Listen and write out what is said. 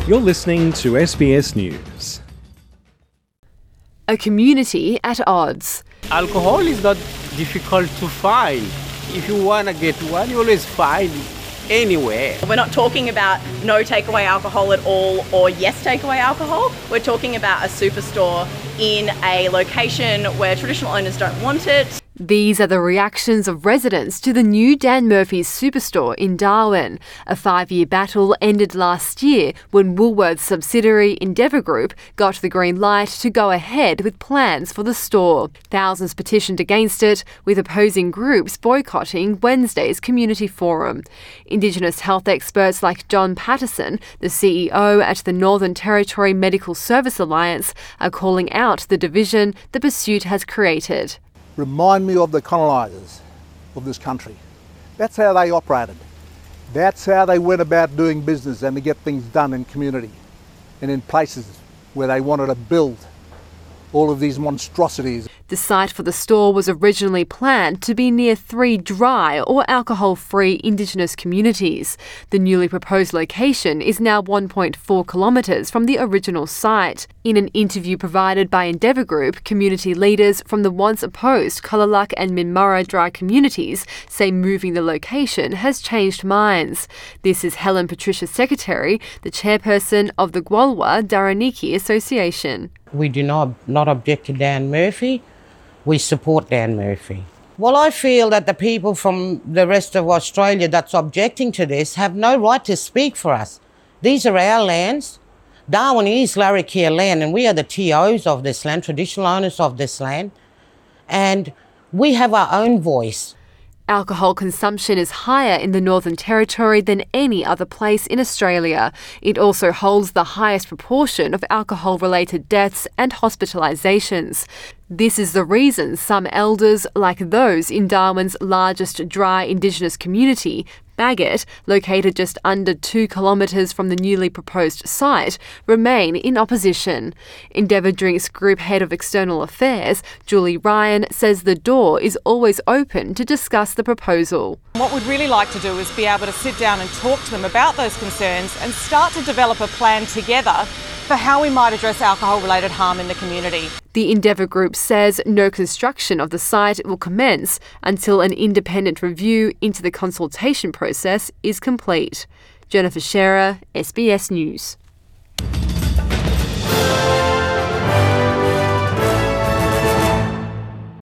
You're listening to SBS News. A community at odds. Alcohol is not difficult to find. If you want to get one, you always find anywhere. We're not talking about no takeaway alcohol at all or yes takeaway alcohol. We're talking about a superstore in a location where traditional owners don't want it. These are the reactions of residents to the new Dan Murphy's superstore in Darwin. A 5-year battle ended last year when Woolworths subsidiary Endeavour Group got the green light to go ahead with plans for the store. Thousands petitioned against it, with opposing groups boycotting Wednesday's community forum. Indigenous health experts like John Patterson, the CEO at the Northern Territory Medical Service Alliance, are calling out the division the pursuit has created. Remind me of the colonisers of this country. That's how they operated. That's how they went about doing business and to get things done in community and in places where they wanted to build all of these monstrosities. The site for the store was originally planned to be near 3 dry or alcohol-free Indigenous communities. The newly proposed location is now 1.4 kilometres from the original site. In an interview provided by Endeavour Group, community leaders from the once opposed Kullaluk and Minmurra dry communities say moving the location has changed minds. This is Helen Patricia Secretary, the chairperson of the Gwalwa Daraniki Association. We do not object to Dan Murphy. We support Dan Murphy. Well, I feel that the people from the rest of Australia that's objecting to this have no right to speak for us. These are our lands. Darwin is Larrakia land, and we are the TOs of this land, traditional owners of this land, and we have our own voice. Alcohol consumption is higher in the Northern Territory than any other place in Australia. It also holds the highest proportion of alcohol-related deaths and hospitalisations. This is the reason some elders, like those in Darwin's largest dry Indigenous community, Bagot, located just under 2 kilometres from the newly proposed site, remain in opposition. Endeavour Drinks Group Head of External Affairs, Julie Ryan, says the door is always open to discuss the proposal. What we'd really like to do is be able to sit down and talk to them about those concerns and start to develop a plan together for how we might address alcohol-related harm in the community. The Endeavour Group says no construction of the site will commence until an independent review into the consultation process is complete. Jennifer Shearer, SBS News.